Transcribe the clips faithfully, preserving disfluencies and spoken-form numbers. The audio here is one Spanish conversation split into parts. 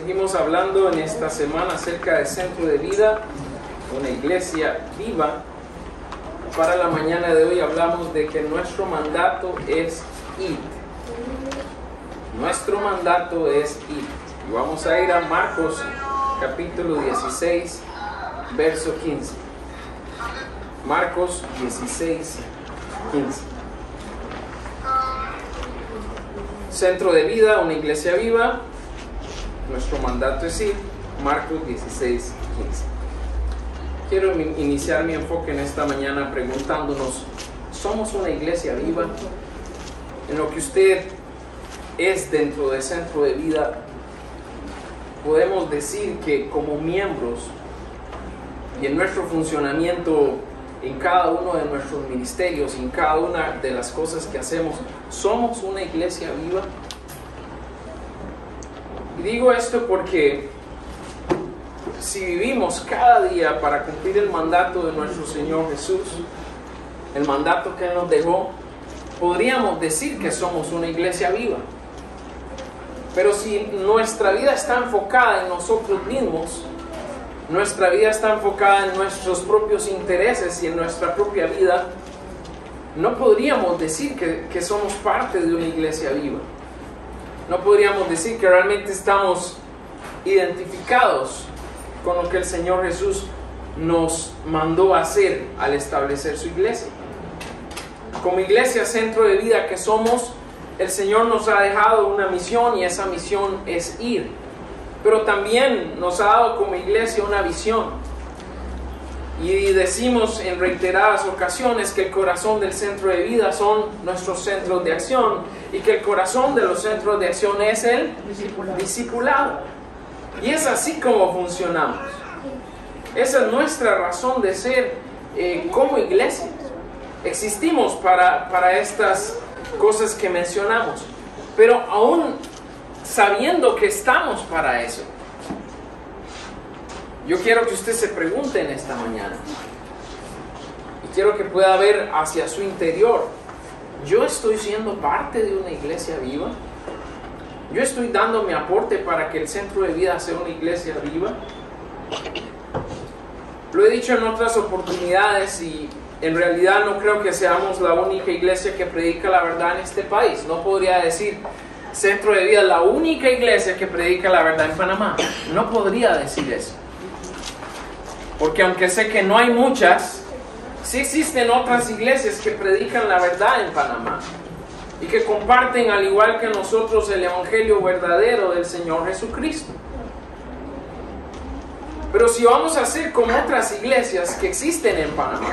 Seguimos hablando en esta semana acerca del Centro de Vida, una iglesia viva. Para la mañana de hoy hablamos de que nuestro mandato es ir. Nuestro mandato es ir. Y vamos a ir a Marcos capítulo dieciséis, verso quince. Marcos dieciséis, quince. Centro de Vida, una iglesia viva. Nuestro mandato es ir. Marcos dieciséis, quince. Quiero iniciar mi enfoque en esta mañana preguntándonos, ¿somos una iglesia viva? En lo que usted es dentro del Centro de Vida, podemos decir que como miembros y en nuestro funcionamiento en cada uno de nuestros ministerios y en cada una de las cosas que hacemos, ¿somos una iglesia viva? Y digo esto porque si vivimos cada día para cumplir el mandato de nuestro Señor Jesús, el mandato que Él nos dejó, podríamos decir que somos una iglesia viva. Pero si nuestra vida está enfocada en nosotros mismos, nuestra vida está enfocada en nuestros propios intereses y en nuestra propia vida, no podríamos decir que, que somos parte de una iglesia viva. No podríamos decir que realmente estamos identificados con lo que el Señor Jesús nos mandó a hacer al establecer su iglesia. Como iglesia Centro de Vida que somos, el Señor nos ha dejado una misión y esa misión es ir. Pero también nos ha dado como iglesia una visión. Y decimos en reiteradas ocasiones que el corazón del Centro de Vida son nuestros centros de acción y que el corazón de los centros de acción es el discipulado. discipulado. Y es así como funcionamos. Esa es nuestra razón de ser eh, como iglesia. Existimos para, para estas cosas que mencionamos, pero aún sabiendo que estamos para eso, yo quiero que usted se pregunte en esta mañana y quiero que pueda ver hacia su interior: ¿yo estoy siendo parte de una iglesia viva? ¿Yo estoy dando mi aporte para que el Centro de Vida sea una iglesia viva? Lo he dicho en otras oportunidades y en realidad no creo que seamos la única iglesia que predica la verdad en este país. No podría decir Centro de Vida la única iglesia que predica la verdad en Panamá. No podría decir eso. Porque aunque sé que no hay muchas, sí existen otras iglesias que predican la verdad en Panamá y que comparten al igual que nosotros el evangelio verdadero del Señor Jesucristo. Pero si vamos a hacer como otras iglesias que existen en Panamá,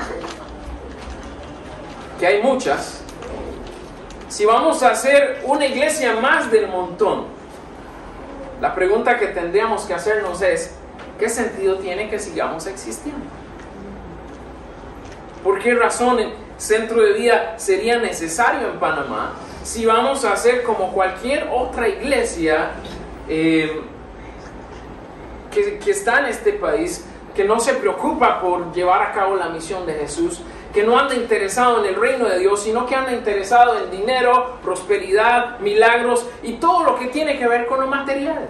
que hay muchas, si vamos a hacer una iglesia más del montón, la pregunta que tendríamos que hacernos es: ¿qué sentido tiene que sigamos existiendo? ¿Por qué razón el Centro de Vida sería necesario en Panamá si vamos a hacer como cualquier otra iglesia eh, que, que está en este país, que no se preocupa por llevar a cabo la misión de Jesús, que no anda interesado en el reino de Dios, sino que anda interesado en dinero, prosperidad, milagros y todo lo que tiene que ver con lo material?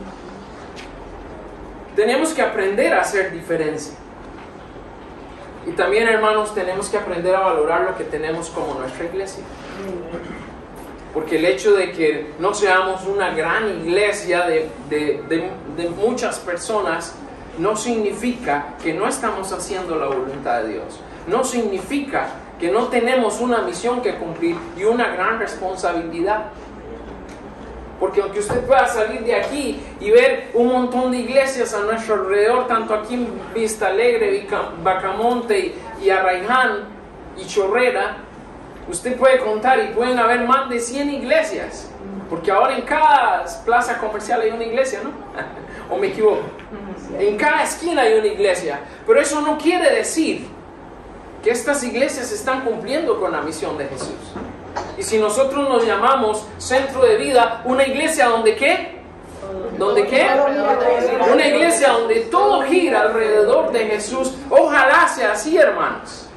Tenemos que aprender a hacer diferencia. Y también, hermanos, tenemos que aprender a valorar lo que tenemos como nuestra iglesia. Porque el hecho de que no seamos una gran iglesia de, de, de, de muchas personas no significa que no estamos haciendo la voluntad de Dios. No significa que no tenemos una misión que cumplir y una gran responsabilidad. Porque aunque usted pueda salir de aquí y ver un montón de iglesias a nuestro alrededor, tanto aquí en Vista Alegre, Bacamonte y, y Arraiján y Chorrera, usted puede contar y pueden haber más de cien iglesias. Porque ahora en cada plaza comercial hay una iglesia, ¿no? ¿O me equivoco? En cada esquina hay una iglesia. Pero eso no quiere decir que estas iglesias están cumpliendo con la misión de Jesús. Y si nosotros nos llamamos Centro de Vida, una iglesia donde ¿qué? ¿Donde qué? Una iglesia donde todo gira alrededor de Jesús. Ojalá sea así, hermanos.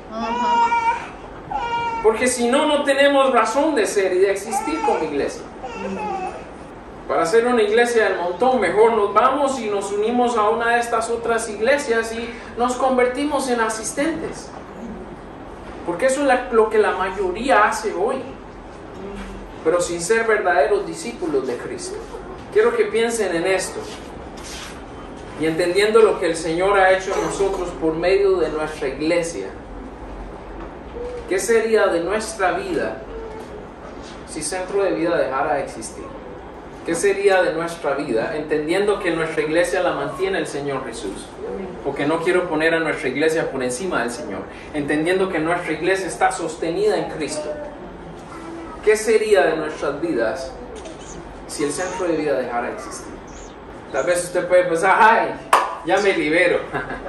Porque si no, no tenemos razón de ser y de existir como iglesia. Para hacer una iglesia del montón, mejor nos vamos y nos unimos a una de estas otras iglesias y nos convertimos en asistentes. Porque eso es lo que la mayoría hace hoy, pero sin ser verdaderos discípulos de Cristo. Quiero que piensen en esto y entendiendo lo que el Señor ha hecho en nosotros por medio de nuestra iglesia. ¿Qué sería de nuestra vida si Centro de Vida dejara de existir? ¿Qué sería de nuestra vida, entendiendo que nuestra iglesia la mantiene el Señor Jesús? Porque no quiero poner a nuestra iglesia por encima del Señor, entendiendo que nuestra iglesia está sostenida en Cristo. ¿Qué sería de nuestras vidas si el Centro de Vida dejara de existir? Tal vez usted puede pensar, ay, ya me libero.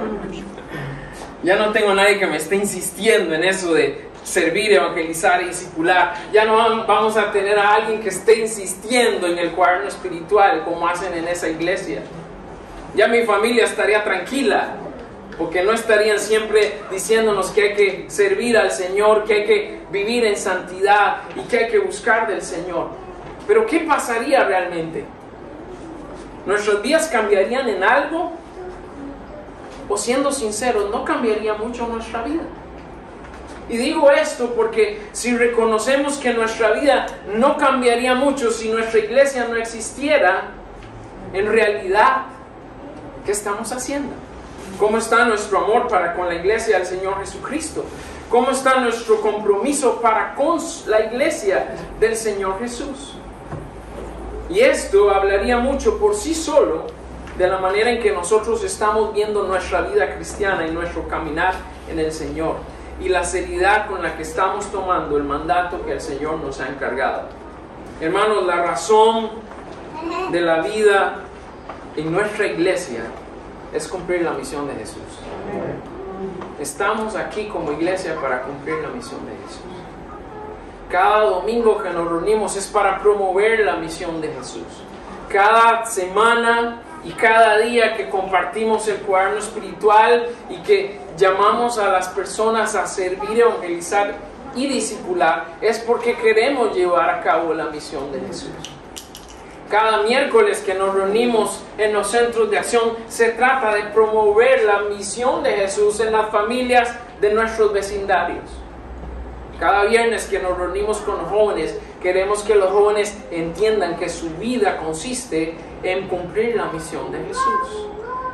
Ya no tengo a nadie que me esté insistiendo en eso de servir, evangelizar y discipular. Ya no vamos a tener a alguien que esté insistiendo en el cuaderno espiritual como hacen en esa iglesia. Ya mi familia estaría tranquila, porque no estarían siempre diciéndonos que hay que servir al Señor, que hay que vivir en santidad y que hay que buscar del Señor. Pero ¿qué pasaría realmente? ¿Nuestros días cambiarían en algo? O siendo sinceros, no cambiaría mucho nuestra vida. Y digo esto porque si reconocemos que nuestra vida no cambiaría mucho si nuestra iglesia no existiera, en realidad, ¿qué estamos haciendo? ¿Cómo está nuestro amor para con la iglesia del Señor Jesucristo? ¿Cómo está nuestro compromiso para con la iglesia del Señor Jesús? Y esto hablaría mucho por sí solo de la manera en que nosotros estamos viendo nuestra vida cristiana y nuestro caminar en el Señor, y la seriedad con la que estamos tomando el mandato que el Señor nos ha encargado. Hermanos, la razón de la vida en nuestra iglesia es cumplir la misión de Jesús. Estamos aquí como iglesia para cumplir la misión de Jesús. Cada domingo que nos reunimos es para promover la misión de Jesús. Cada semana y cada día que compartimos el cuaderno espiritual y que llamamos a las personas a servir, evangelizar y discipular, es porque queremos llevar a cabo la misión de Jesús. Cada miércoles que nos reunimos en los centros de acción, se trata de promover la misión de Jesús en las familias de nuestros vecindarios. Cada viernes que nos reunimos con los jóvenes, queremos que los jóvenes entiendan que su vida consiste en cumplir la misión de Jesús.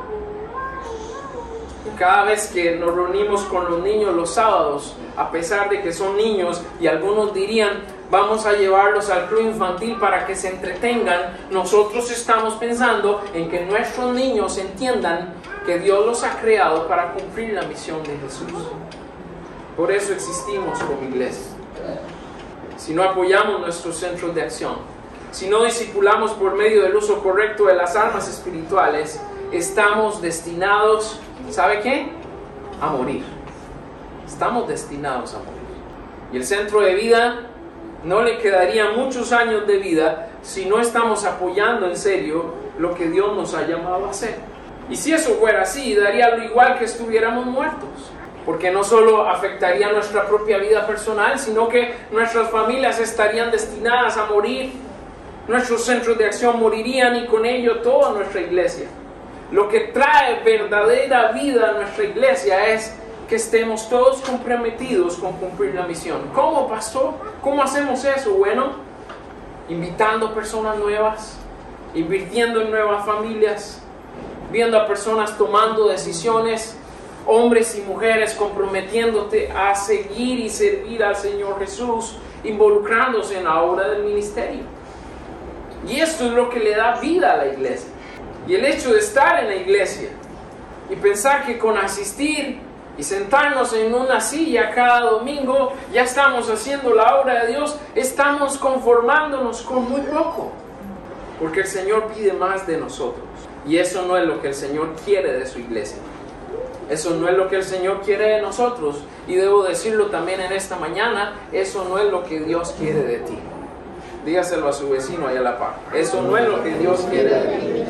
Cada vez que nos reunimos con los niños los sábados, a pesar de que son niños y algunos dirían, vamos a llevarlos al club infantil para que se entretengan, nosotros estamos pensando en que nuestros niños entiendan que Dios los ha creado para cumplir la misión de Jesús. Por eso existimos como iglesia. Si no apoyamos nuestros centros de acción, si no discipulamos por medio del uso correcto de las armas espirituales, estamos destinados, ¿sabe qué? A morir. Estamos destinados a morir. Y el centro de vida no le quedaría muchos años de vida si no estamos apoyando en serio lo que Dios nos ha llamado a hacer. Y si eso fuera así, daría lo igual que estuviéramos muertos. Porque no solo afectaría nuestra propia vida personal, sino que nuestras familias estarían destinadas a morir. Nuestros centros de acción morirían y con ello toda nuestra iglesia. Lo que trae verdadera vida a nuestra iglesia es que estemos todos comprometidos con cumplir la misión. ¿Cómo, pastor? ¿Cómo hacemos eso? Bueno, invitando personas nuevas, invirtiendo en nuevas familias, viendo a personas tomando decisiones, hombres y mujeres comprometiéndote a seguir y servir al Señor Jesús, involucrándose en la obra del ministerio. Y esto es lo que le da vida a la iglesia. Y el hecho de estar en la iglesia y pensar que con asistir y sentarnos en una silla cada domingo ya estamos haciendo la obra de Dios, estamos conformándonos con muy poco. Porque el Señor pide más de nosotros. Y eso no es lo que el Señor quiere de su iglesia. Eso no es lo que el Señor quiere de nosotros. Y debo decirlo también en esta mañana, eso no es lo que Dios quiere de ti. Dígaselo a su vecino ahí a la par. Eso no es lo que Dios quiere de ti.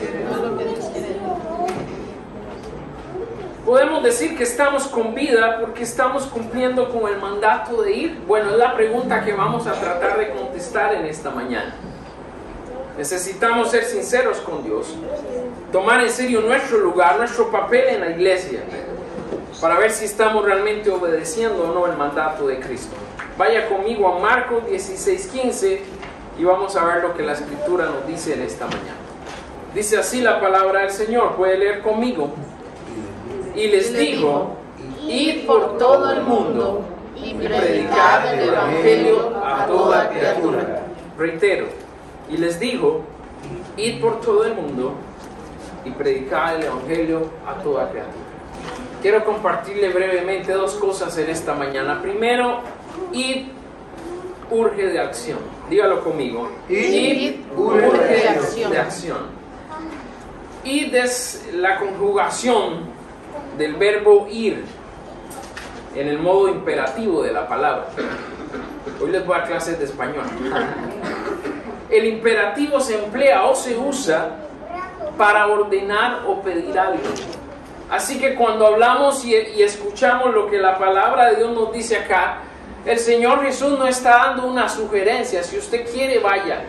¿Podemos decir que estamos con vida porque estamos cumpliendo con el mandato de ir? Bueno, es la pregunta que vamos a tratar de contestar en esta mañana. Necesitamos ser sinceros con Dios, tomar en serio nuestro lugar, nuestro papel en la iglesia, para ver si estamos realmente obedeciendo o no el mandato de Cristo. Vaya conmigo a Marcos dieciséis quince y vamos a ver lo que la Escritura nos dice en esta mañana. Dice así la palabra del Señor, puede leer conmigo. Y les dijo, id por todo el mundo y predicad el Evangelio a toda criatura. Reitero, y les dijo, id por todo el mundo y predicad el Evangelio a toda criatura. Quiero compartirle brevemente dos cosas en esta mañana. Primero, id urge de acción. Dígalo conmigo. Id urge de acción. De acción. Id es la conjugación del verbo ir en el modo imperativo de la palabra. Hoy les voy a dar clases de español. El imperativo se emplea o se usa para ordenar o pedir algo. Así que cuando hablamos y, y escuchamos lo que la palabra de Dios nos dice acá, el Señor Jesús nos está dando una sugerencia. Si usted quiere, vaya.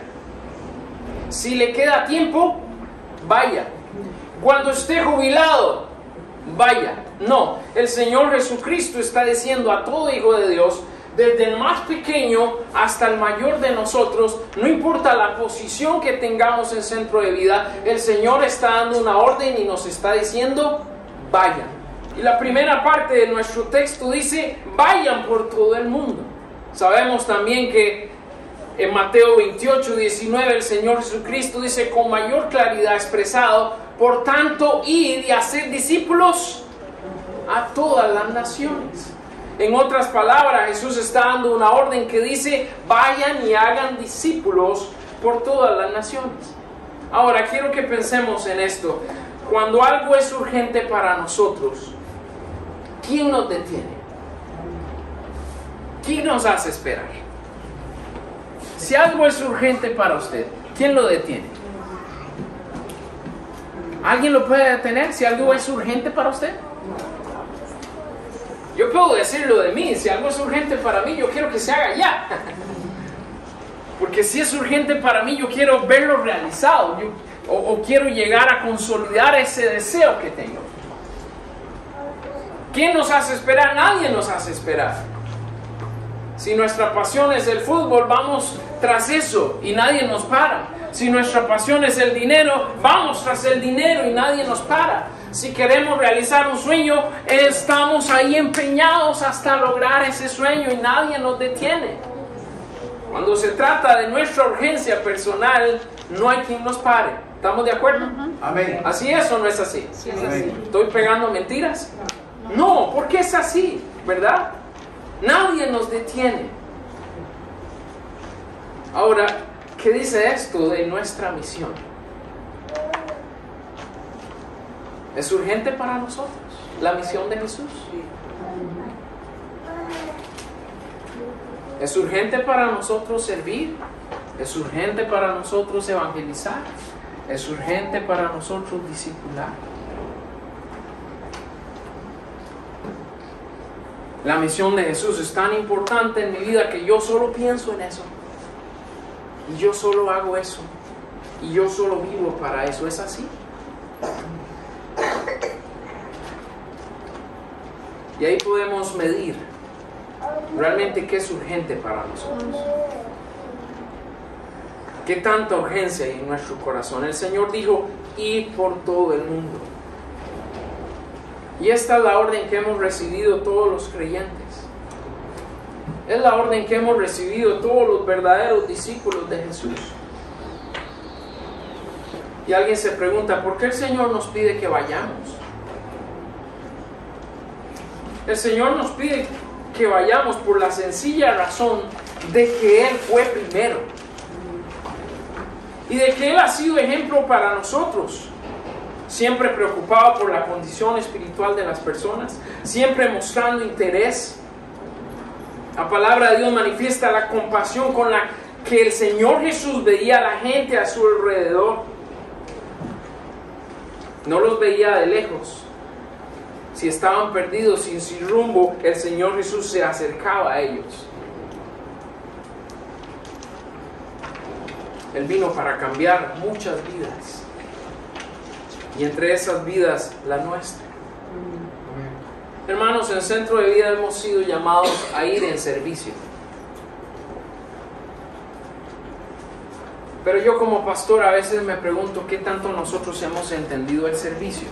Si le queda tiempo, vaya. Cuando esté jubilado, vaya. No, el Señor Jesucristo está diciendo a todo hijo de Dios, desde el más pequeño hasta el mayor de nosotros, no importa la posición que tengamos en Centro de Vida, el Señor está dando una orden y nos está diciendo, vayan. Y la primera parte de nuestro texto dice, vayan por todo el mundo. Sabemos también que en Mateo veintiocho, diecinueve, el Señor Jesucristo dice con mayor claridad expresado, por tanto, id y haced discípulos a todas las naciones. En otras palabras, Jesús está dando una orden que dice, vayan y hagan discípulos por todas las naciones. Ahora, quiero que pensemos en esto. Cuando algo es urgente para nosotros, ¿quién nos detiene? ¿Quién nos hace esperar? Si algo es urgente para usted, ¿quién lo detiene? ¿Alguien lo puede detener si algo es urgente para usted? Yo puedo decirlo de mí, si algo es urgente para mí, yo quiero que se haga ya. Porque si es urgente para mí, yo quiero verlo realizado, yo, o, o quiero llegar a consolidar ese deseo que tengo. ¿Quién nos hace esperar? Nadie nos hace esperar. Si nuestra pasión es el fútbol, vamos tras eso y nadie nos para. Si nuestra pasión es el dinero, vamos tras el dinero y nadie nos para. Si queremos realizar un sueño, estamos ahí empeñados hasta lograr ese sueño y nadie nos detiene. Cuando se trata de nuestra urgencia personal, no hay quien nos pare. ¿Estamos de acuerdo? Uh-huh. Amén. ¿Así es o no es así? Sí, es así. ¿Estoy pegando mentiras? No, no, porque es así, ¿verdad? Nadie nos detiene. Ahora, ¿qué dice esto de nuestra misión? ¿Es urgente para nosotros la misión de Jesús? ¿Es urgente para nosotros servir? ¿Es urgente para nosotros evangelizar? ¿Es urgente para nosotros discipular? La misión de Jesús es tan importante en mi vida que yo solo pienso en eso. Y yo solo hago eso. Y yo solo vivo para eso. ¿Es así? Y ahí podemos medir realmente qué es urgente para nosotros. ¿Qué tanta urgencia hay en nuestro corazón? El Señor dijo, id por todo el mundo. Y esta es la orden que hemos recibido todos los creyentes. Es la orden que hemos recibido todos los verdaderos discípulos de Jesús. Y alguien se pregunta, ¿por qué el Señor nos pide que vayamos? El Señor nos pide que vayamos por la sencilla razón de que Él fue primero. Y de que Él ha sido ejemplo para nosotros. Siempre preocupado por la condición espiritual de las personas. Siempre mostrando interés. La palabra de Dios manifiesta la compasión con la que el Señor Jesús veía a la gente a su alrededor. No los veía de lejos. Si estaban perdidos y sin rumbo, el Señor Jesús se acercaba a ellos. Él vino para cambiar muchas vidas. Y entre esas vidas, la nuestra. Hermanos, en Centro de Vida hemos sido llamados a ir en servicio. Pero yo como pastor a veces me pregunto qué tanto nosotros hemos entendido el servicio.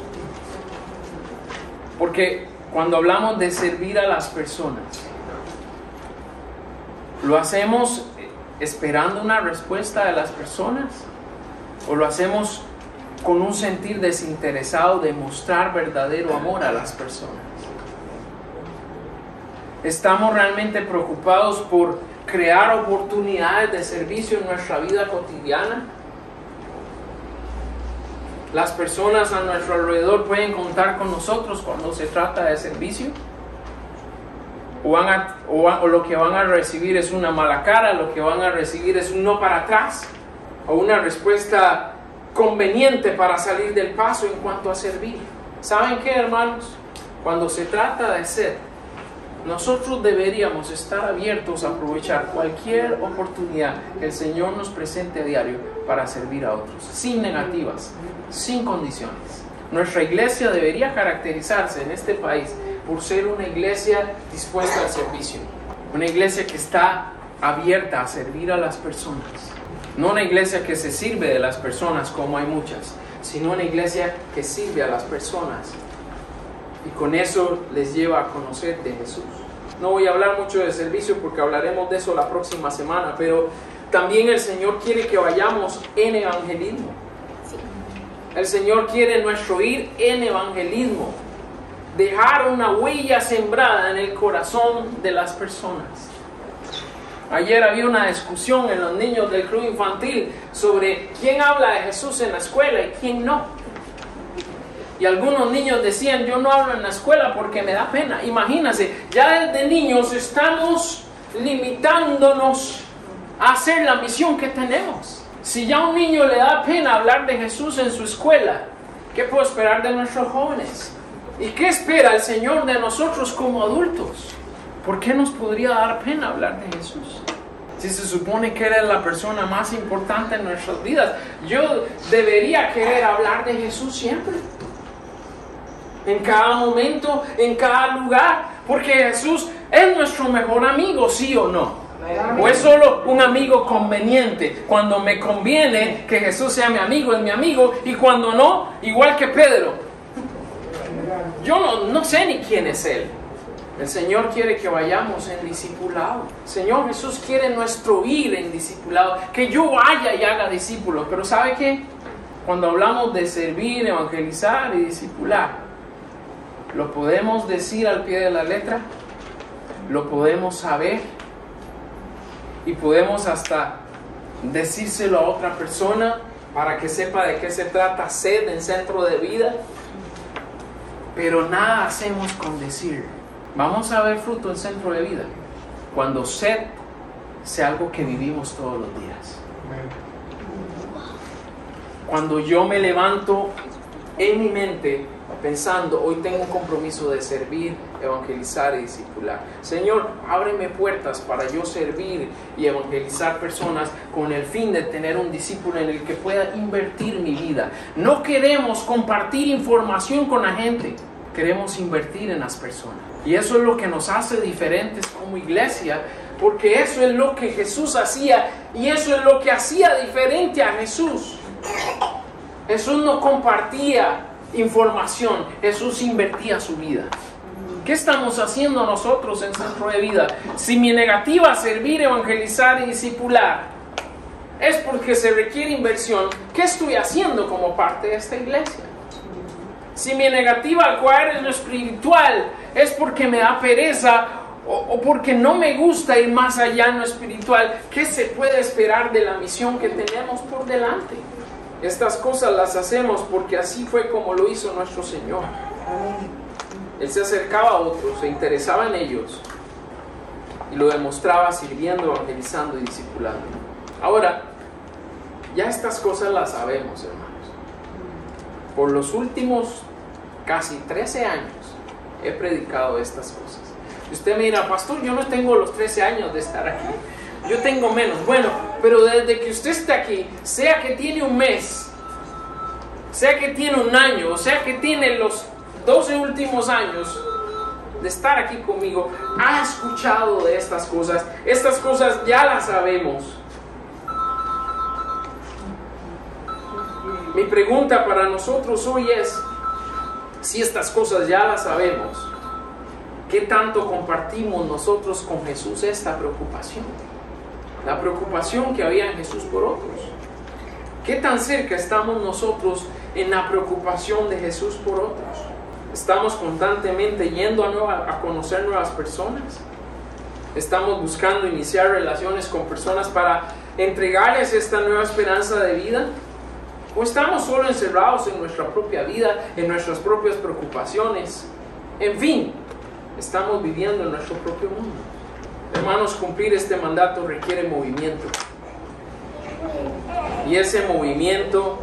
Porque cuando hablamos de servir a las personas, ¿lo hacemos esperando una respuesta de las personas? ¿O lo hacemos con un sentir desinteresado de mostrar verdadero amor a las personas? ¿Estamos realmente preocupados por crear oportunidades de servicio en nuestra vida cotidiana? ¿Las personas a nuestro alrededor pueden contar con nosotros cuando se trata de servicio? ¿O, van a, o, o lo que van a recibir es una mala cara? ¿Lo que van a recibir es un no para atrás? ¿O una respuesta conveniente para salir del paso en cuanto a servir? ¿Saben qué, hermanos? Cuando se trata de ser, nosotros deberíamos estar abiertos a aprovechar cualquier oportunidad que el Señor nos presente a diario para servir a otros, sin negativas, sin condiciones. Nuestra iglesia debería caracterizarse en este país por ser una iglesia dispuesta al servicio, una iglesia que está abierta a servir a las personas. No una iglesia que se sirve de las personas como hay muchas, sino una iglesia que sirve a las personas y con eso les lleva a conocer de Jesús. No voy a hablar mucho de servicio porque hablaremos de eso la próxima semana, pero también el Señor quiere que vayamos en evangelismo. El Señor quiere nuestro ir en evangelismo, dejar una huella sembrada en el corazón de las personas. Ayer había una discusión en los niños del club infantil sobre quién habla de Jesús en la escuela y quién no. Y algunos niños decían, yo no hablo en la escuela porque me da pena. Imagínense, ya desde niños estamos limitándonos a hacer la misión que tenemos. Si ya a un niño le da pena hablar de Jesús en su escuela, ¿qué puedo esperar de nuestros jóvenes? ¿Y qué espera el Señor de nosotros como adultos? ¿Por qué nos podría dar pena hablar de Jesús? Si se supone que Él es la persona más importante en nuestras vidas, yo debería querer hablar de Jesús siempre. En cada momento, en cada lugar, porque Jesús es nuestro mejor amigo, ¿sí o no? ¿O es solo un amigo conveniente? Cuando me conviene que Jesús sea mi amigo, es mi amigo, y cuando no, igual que Pedro. Yo no, no sé ni quién es Él. El Señor quiere que vayamos en discipulado. El Señor Jesús quiere nuestro ir en discipulado, que yo vaya y haga discípulos. Pero ¿sabe qué? Cuando hablamos de servir, evangelizar y discipular, ¿lo podemos decir al pie de la letra? ¿Lo podemos saber? Y podemos hasta decírselo a otra persona para que sepa de qué se trata sed en Centro de Vida. Pero nada hacemos con decir. Vamos a ver fruto en Centro de Vida cuando sed sea algo que vivimos todos los días. Cuando yo me levanto en mi mente pensando, hoy tengo un compromiso de servir, evangelizar y discipular. Señor, ábreme puertas para yo servir y evangelizar personas con el fin de tener un discípulo en el que pueda invertir mi vida. No queremos compartir información con la gente, queremos invertir en las personas. Y eso es lo que nos hace diferentes como iglesia, porque eso es lo que Jesús hacía y eso es lo que hacía diferente a Jesús. Jesús no compartía información, Jesús invertía su vida. ¿Qué estamos haciendo nosotros en Centro de Vida? Si mi negativa a servir, evangelizar y discipular es porque se requiere inversión, ¿qué estoy haciendo como parte de esta iglesia? Si mi negativa al cuadro en lo espiritual es porque me da pereza o, o porque no me gusta ir más allá en lo espiritual, ¿qué se puede esperar de la misión que tenemos por delante? Estas cosas las hacemos porque así fue como lo hizo nuestro Señor. Él se acercaba a otros, se interesaba en ellos y lo demostraba sirviendo, evangelizando y discipulando. Ahora, ya estas cosas las sabemos, hermanos. Por los últimos casi trece años he predicado estas cosas. Y usted me dirá, pastor, yo no tengo los trece años de estar aquí. yo tengo menos. Bueno, pero desde que usted está aquí, sea que tiene un mes, sea que tiene un año, o sea que tiene los doce últimos años de estar aquí conmigo, ha escuchado de estas cosas. Estas cosas ya las sabemos. Mi pregunta para nosotros hoy es, si estas cosas ya las sabemos, ¿qué tanto compartimos nosotros con Jesús esta preocupación? La preocupación que había en Jesús por otros. ¿Qué tan cerca estamos nosotros en la preocupación de Jesús por otros? ¿Estamos constantemente yendo a, nueva, a conocer nuevas personas? ¿Estamos buscando iniciar relaciones con personas para entregarles esta nueva esperanza de vida? ¿O estamos solo encerrados en nuestra propia vida, en nuestras propias preocupaciones? En fin, estamos viviendo en nuestro propio mundo. Hermanos, cumplir este mandato requiere movimiento. Y ese movimiento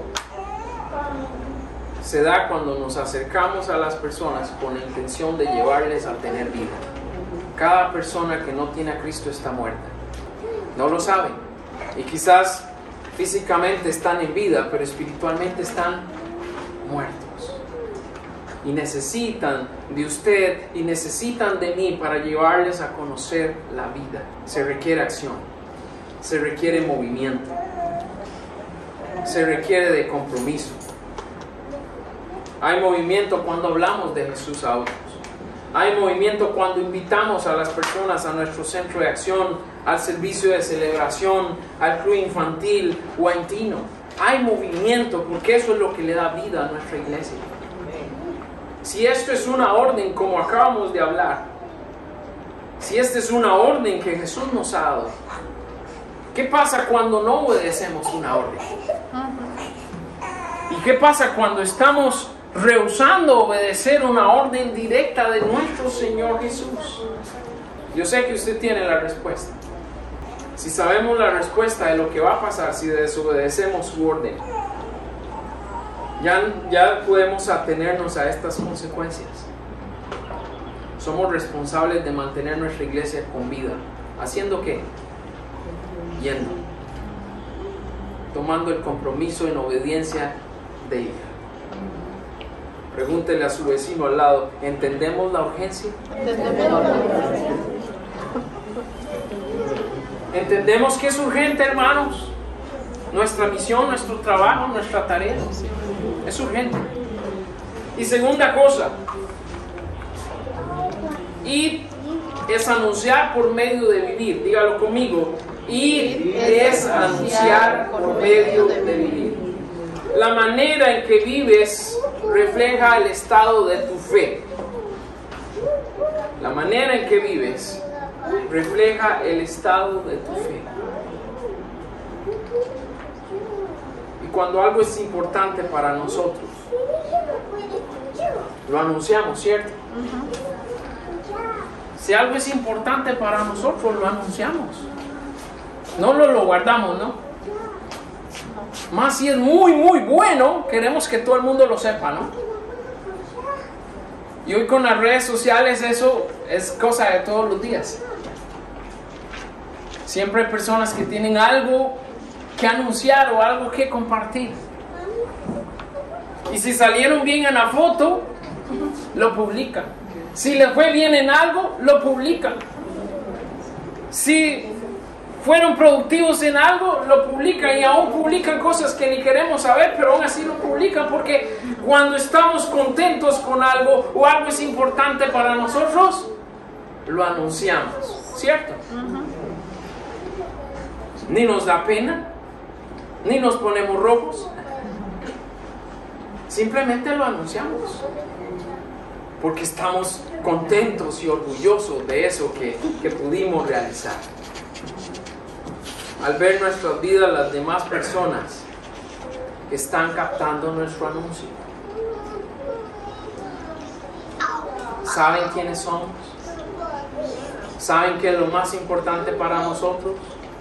se da cuando nos acercamos a las personas con la intención de llevarles a tener vida. Cada persona que no tiene a Cristo está muerta. No lo saben. Y quizás físicamente están en vida, pero espiritualmente están muertos. Y necesitan de usted y necesitan de mí para llevarles a conocer la vida. Se requiere acción. Se requiere movimiento. Se requiere de compromiso. Hay movimiento cuando hablamos de Jesús a otros. Hay movimiento cuando invitamos a las personas a nuestro centro de acción, al servicio de celebración, al club infantil o a Intino. Hay movimiento porque eso es lo que le da vida a nuestra iglesia. Si esto es una orden como acabamos de hablar, si esta es una orden que Jesús nos ha dado, ¿qué pasa cuando no obedecemos una orden? ¿Y qué pasa cuando estamos rehusando obedecer una orden directa de nuestro Señor Jesús? Yo sé que usted tiene la respuesta. Si sabemos la respuesta de lo que va a pasar si desobedecemos su orden, ya, ya podemos atenernos a estas consecuencias. Somos responsables de mantener nuestra iglesia con vida. ¿Haciendo qué? Yendo. Tomando el compromiso en obediencia de ella. Pregúntele a su vecino al lado, ¿entendemos la urgencia? ¿Entendemos que es urgente, hermanos? Nuestra misión, nuestro trabajo, nuestra tarea es urgente. Y segunda cosa, ir es anunciar por medio de vivir. Dígalo conmigo. Ir es anunciar por medio de vivir. La manera en que vives refleja el estado de tu fe. La manera en que vives refleja el estado de tu fe. Y cuando algo es importante para nosotros, lo anunciamos, ¿cierto? Si algo es importante para nosotros, lo anunciamos. No lo, lo guardamos, ¿no? Más si es muy, muy bueno, queremos que todo el mundo lo sepa, ¿no? Y hoy con las redes sociales eso es cosa de todos los días. Siempre hay personas que tienen algo que anunciar o algo que compartir. Y si salieron bien en la foto, lo publican. Si les fue bien en algo, lo publican. Si fueron productivos en algo, lo publican, y aún publican cosas que ni queremos saber, pero aún así lo publican, porque cuando estamos contentos con algo o algo es importante para nosotros, lo anunciamos, ¿cierto? Uh-huh. Ni nos da pena, ni nos ponemos rojos, simplemente lo anunciamos, porque estamos contentos y orgullosos de eso que, que pudimos realizar. Al ver nuestras vidas, las demás personas están captando nuestro anuncio. ¿Saben quiénes somos? ¿Saben qué es lo más importante para nosotros?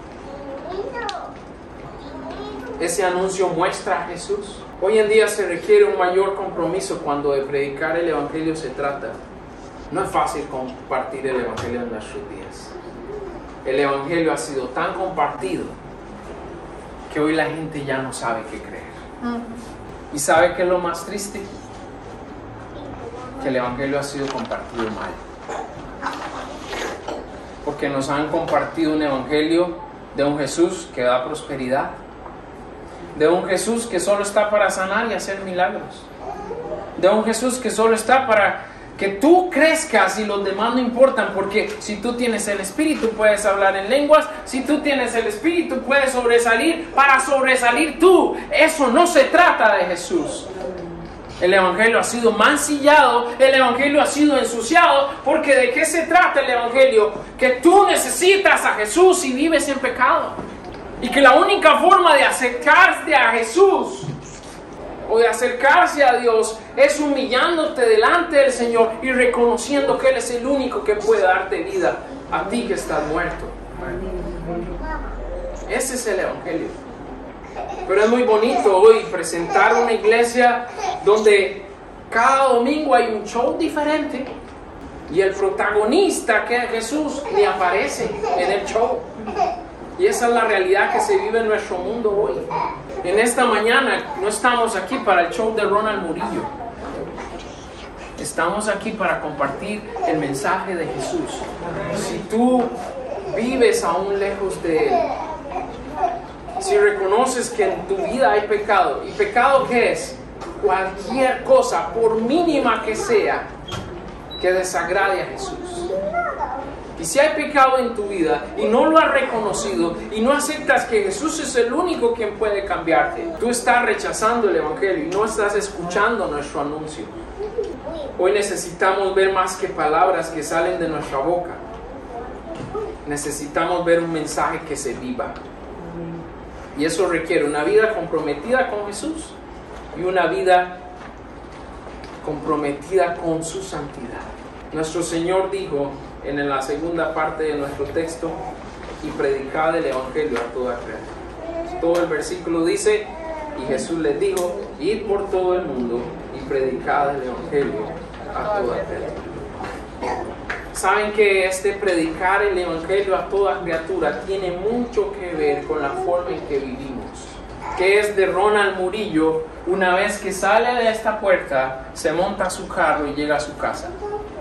Ese anuncio muestra a Jesús. Hoy en día se requiere un mayor compromiso cuando de predicar el Evangelio se trata. No es fácil compartir el Evangelio en nuestros días. el evangelio ha sido tan compartido que hoy la gente ya no sabe qué creer. ¿Y sabe qué es lo más triste? Que el evangelio ha sido compartido mal. Porque nos han compartido un evangelio de un Jesús que da prosperidad, de un Jesús que solo está para sanar y hacer milagros, de un Jesús que solo está para que tú crezcas y los demás no importan, porque si tú tienes el Espíritu puedes hablar en lenguas, si tú tienes el Espíritu puedes sobresalir para sobresalir tú. Eso no se trata de Jesús. El evangelio ha sido mancillado, el evangelio ha sido ensuciado, porque ¿de qué se trata el evangelio? Que tú necesitas a Jesús y vives en pecado, y que la única forma de acercarte a Jesús o de acercarse a Dios es humillándote delante del Señor y reconociendo que Él es el único que puede darte vida a ti que estás muerto. Ese es el evangelio. Pero es muy bonito hoy presentar una iglesia donde cada domingo hay un show diferente y el protagonista, que es Jesús, ni aparece en el show. Y esa es la realidad que se vive en nuestro mundo hoy. En esta mañana no estamos aquí para el show de Ronald Murillo. Estamos aquí para compartir el mensaje de Jesús. Si tú vives aún lejos de Él, si reconoces que en tu vida hay pecado, ¿y pecado qué es? Cualquier cosa, por mínima que sea, que desagrade a Jesús. Y si hay pecado en tu vida y no lo has reconocido y no aceptas que Jesús es el único quien puede cambiarte, tú estás rechazando el evangelio y no estás escuchando nuestro anuncio. Hoy necesitamos ver más que palabras que salen de nuestra boca. Necesitamos ver un mensaje que se viva. Y eso requiere una vida comprometida con Jesús y una vida comprometida con su santidad. Nuestro Señor dijo en la segunda parte de nuestro texto: y predicad el evangelio a toda criatura. Todo el versículo dice: y Jesús les dijo, id por todo el mundo y predicad el evangelio a toda criatura. Saben que este predicar el evangelio a toda criatura tiene mucho que ver con la forma en que vivimos. Que es de Ronald Murillo, una vez que sale de esta puerta, se monta a su carro y llega a su casa.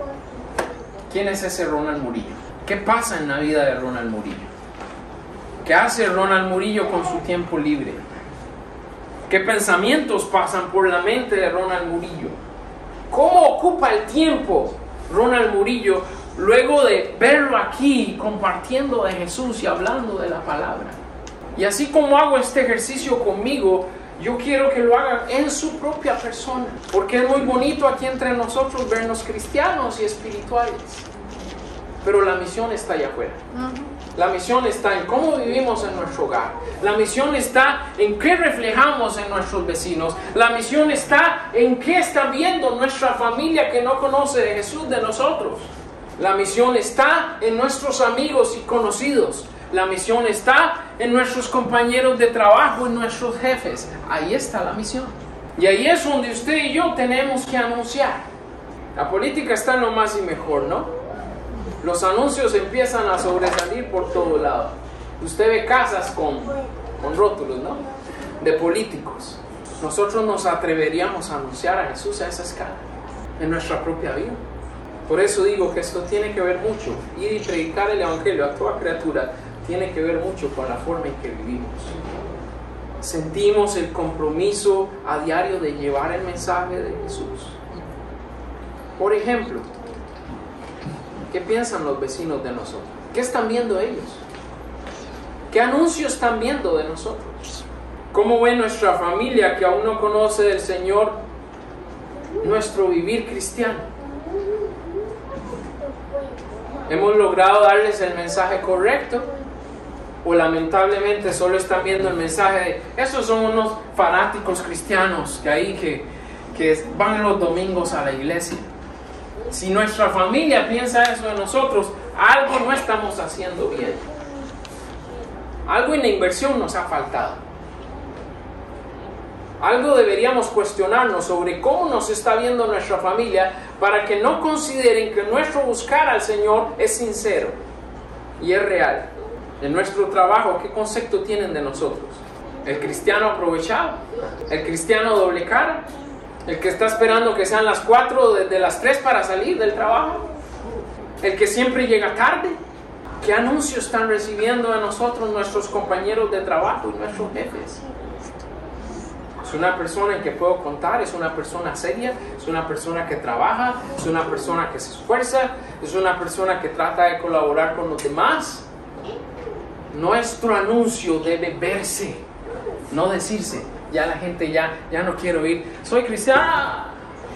¿Quién es ese Ronald Murillo? ¿Qué pasa en la vida de Ronald Murillo? ¿Qué hace Ronald Murillo con su tiempo libre? ¿Qué pensamientos pasan por la mente de Ronald Murillo? ¿Cómo ocupa el tiempo Ronald Murillo luego de verlo aquí compartiendo de Jesús y hablando de la palabra? Y así como hago este ejercicio conmigo, yo quiero que lo hagan en su propia persona, porque es muy bonito aquí entre nosotros vernos cristianos y espirituales, pero la misión está allá afuera. La misión está en cómo vivimos en nuestro hogar. La misión está en qué reflejamos en nuestros vecinos. La misión está en qué está viendo nuestra familia que no conoce de Jesús de nosotros. La misión está en nuestros amigos y conocidos. La misión está en nuestros compañeros de trabajo, en nuestros jefes. Ahí está la misión. Y ahí es donde usted y yo tenemos que anunciar. La política está en lo más y mejor, ¿no? Los anuncios empiezan a sobresalir por todo lado. Usted ve casas con, con rótulos, ¿no? De políticos. Nosotros nos atreveríamos a anunciar a Jesús a esa escala en nuestra propia vida. Por eso digo que esto tiene que ver mucho. Ir y predicar el evangelio a toda criatura tiene que ver mucho con la forma en que vivimos. Sentimos el compromiso a diario de llevar el mensaje de Jesús. Por ejemplo, ¿qué piensan los vecinos de nosotros? ¿Qué están viendo ellos? ¿Qué anuncios están viendo de nosotros? ¿Cómo ve nuestra familia que aún no conoce del Señor nuestro vivir cristiano? ¿Hemos logrado darles el mensaje correcto? ¿O lamentablemente solo están viendo el mensaje de esos son unos fanáticos cristianos que ahí que, que van los domingos a la iglesia? Si nuestra familia piensa eso de nosotros, algo no estamos haciendo bien. Algo en la inversión nos ha faltado. Algo deberíamos cuestionarnos sobre cómo nos está viendo nuestra familia para que no consideren que nuestro buscar al Señor es sincero y es real. En nuestro trabajo, ¿qué concepto tienen de nosotros? ¿El cristiano aprovechado? ¿El cristiano doble cara? ¿El que está esperando que sean las cuatro desde las tres para salir del trabajo? ¿El que siempre llega tarde? ¿Qué anuncios están recibiendo de nosotros nuestros compañeros de trabajo y nuestros jefes? Es una persona en que puedo contar, es una persona seria, es una persona que trabaja, es una persona que se esfuerza, es una persona que trata de colaborar con los demás. Nuestro anuncio debe verse, no decirse. Ya la gente ya, ya no quiere oír, soy cristiana.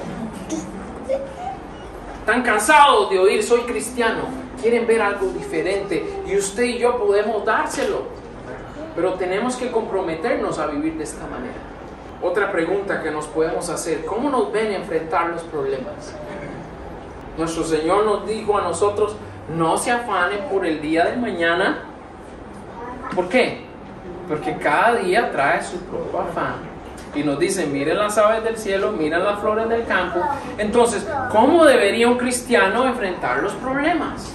Están cansados de oír, soy cristiano. Quieren ver algo diferente y usted y yo podemos dárselo. Pero tenemos que comprometernos a vivir de esta manera. Otra pregunta que nos podemos hacer, ¿cómo nos ven enfrentar los problemas? Nuestro Señor nos dijo a nosotros, no se afanen por el día de mañana. ¿Por qué? Porque cada día trae su propio afán. Y nos dice, miren las aves del cielo, miren las flores del campo. Entonces, ¿cómo debería un cristiano enfrentar los problemas?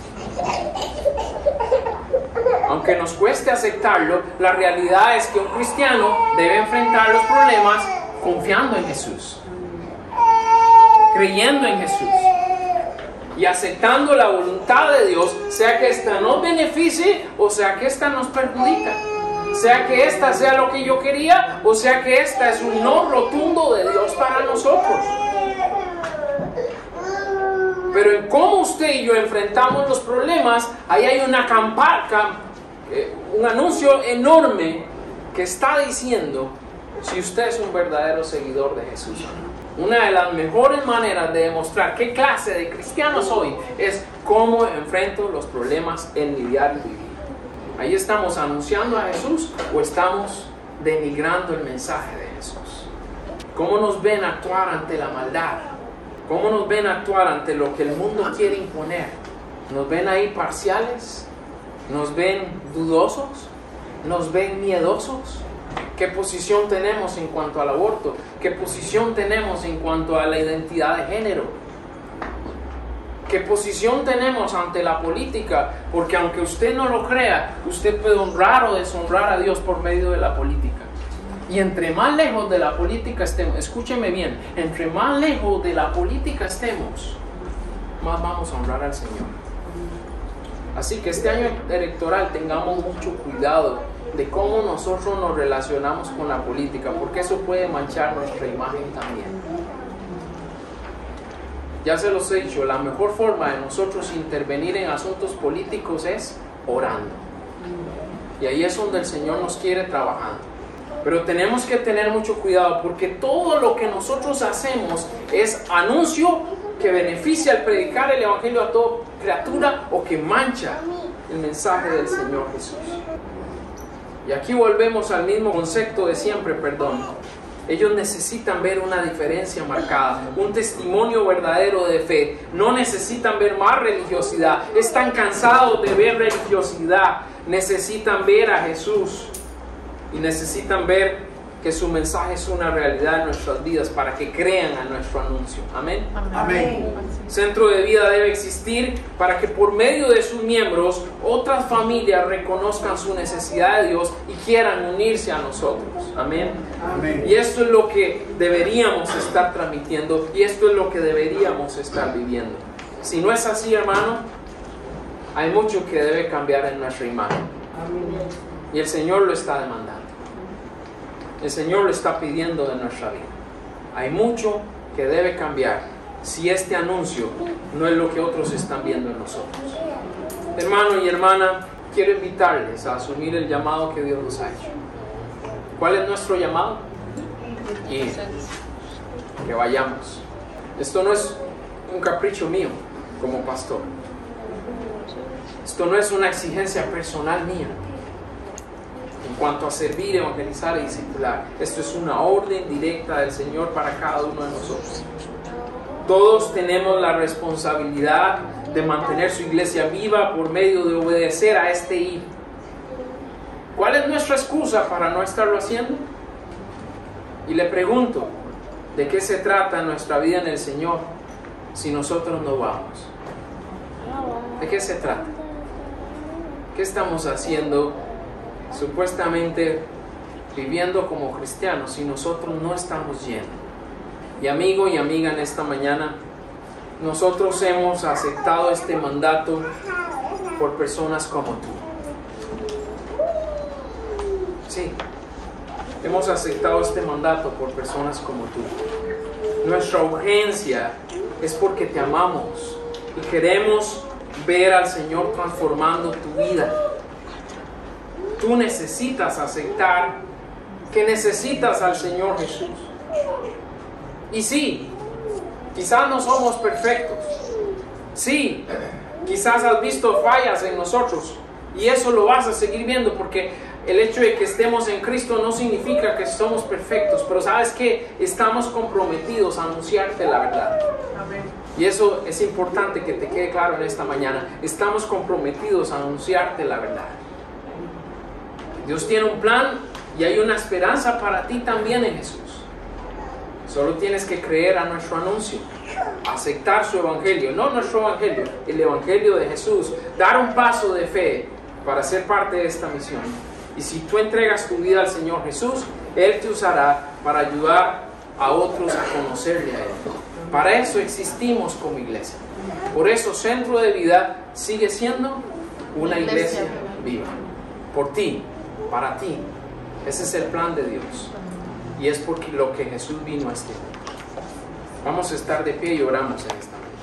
Aunque nos cueste aceptarlo, la realidad es que un cristiano debe enfrentar los problemas confiando en Jesús, creyendo en Jesús y aceptando la voluntad de Dios, sea que ésta nos beneficie o sea que ésta nos perjudica, sea que ésta sea lo que yo quería o sea que ésta es un no rotundo de Dios para nosotros. Pero en cómo usted y yo enfrentamos los problemas, ahí hay una campaña, eh, un anuncio enorme que está diciendo si usted es un verdadero seguidor de Jesús. Una de las mejores maneras de demostrar qué clase de cristiano soy es cómo enfrento los problemas en mi diario vivir. Ahí estamos anunciando a Jesús o estamos denigrando el mensaje de Jesús. ¿Cómo nos ven actuar ante la maldad? ¿Cómo nos ven actuar ante lo que el mundo quiere imponer? ¿Nos ven ahí parciales? ¿Nos ven dudosos? ¿Nos ven miedosos? ¿Qué posición tenemos en cuanto al aborto? ¿Qué posición tenemos en cuanto a la identidad de género? ¿Qué posición tenemos ante la política? Porque aunque usted no lo crea, usted puede honrar o deshonrar a Dios por medio de la política. Y entre más lejos de la política estemos, escúcheme bien, entre más lejos de la política estemos, más vamos a honrar al Señor. Así que este año electoral tengamos mucho cuidado de cómo nosotros nos relacionamos con la política, porque eso puede manchar nuestra imagen también. Ya se los he dicho, la mejor forma de nosotros intervenir en asuntos políticos es orando. Y ahí es donde el Señor nos quiere trabajando. Pero tenemos que tener mucho cuidado porque todo lo que nosotros hacemos es anuncio que beneficia al predicar el Evangelio a toda criatura o que mancha el mensaje del Señor Jesús. Y aquí volvemos al mismo concepto de siempre, perdón. Ellos necesitan ver una diferencia marcada, un testimonio verdadero de fe. No necesitan ver más religiosidad. Están cansados de ver religiosidad. Necesitan ver a Jesús. Y necesitan ver que su mensaje es una realidad en nuestras vidas para que crean a nuestro anuncio. Amén. Amén. Centro de Vida debe existir para que por medio de sus miembros otras familias reconozcan su necesidad de Dios y quieran unirse a nosotros. Amén. Amén. Y esto es lo que deberíamos estar transmitiendo y esto es lo que deberíamos estar viviendo. Si no es así, hermano, hay mucho que debe cambiar en nuestra imagen. Y el Señor lo está demandando. El Señor lo está pidiendo de nuestra vida. Hay mucho que debe cambiar si este anuncio no es lo que otros están viendo en nosotros. Hermano y hermana, quiero invitarles a asumir el llamado que Dios nos ha hecho. ¿Cuál es nuestro llamado? Ir. Que vayamos. Esto no es un capricho mío como pastor. Esto no es una exigencia personal mía. En cuanto a servir, evangelizar y discipular, esto es una orden directa del Señor para cada uno de nosotros. Todos tenemos la responsabilidad de mantener su iglesia viva por medio de obedecer a este ir. ¿Cuál es nuestra excusa para no estarlo haciendo? Y le pregunto, ¿de qué se trata nuestra vida en el Señor si nosotros no vamos? ¿De qué se trata? ¿Qué estamos haciendo supuestamente viviendo como cristianos si nosotros no estamos llenos? Y amigo y amiga, en esta mañana, nosotros hemos aceptado este mandato por personas como tú. Sí, hemos aceptado este mandato por personas como tú. Nuestra urgencia es porque te amamos y queremos ver al Señor transformando tu vida. Tú necesitas aceptar que necesitas al Señor Jesús. Y sí, quizás no somos perfectos. Sí, quizás has visto fallas en nosotros y eso lo vas a seguir viendo, porque el hecho de que estemos en Cristo no significa que somos perfectos, pero sabes que estamos comprometidos a anunciarte la verdad. Amén. Y eso es importante que te quede claro en esta mañana. Estamos comprometidos a anunciarte la verdad. Dios tiene un plan y hay una esperanza para ti también en Jesús. Solo tienes que creer a nuestro anuncio, aceptar su evangelio, no nuestro evangelio, el evangelio de Jesús, dar un paso de fe para ser parte de esta misión. Y si tú entregas tu vida al Señor Jesús, Él te usará para ayudar a otros a conocerle a Él. Para eso existimos como iglesia. Por eso Centro de Vida sigue siendo una iglesia viva. Por ti, para ti. Ese es el plan de Dios. Y es porque lo que Jesús vino a este mundo. Vamos a estar de pie y oramos en esta mañana.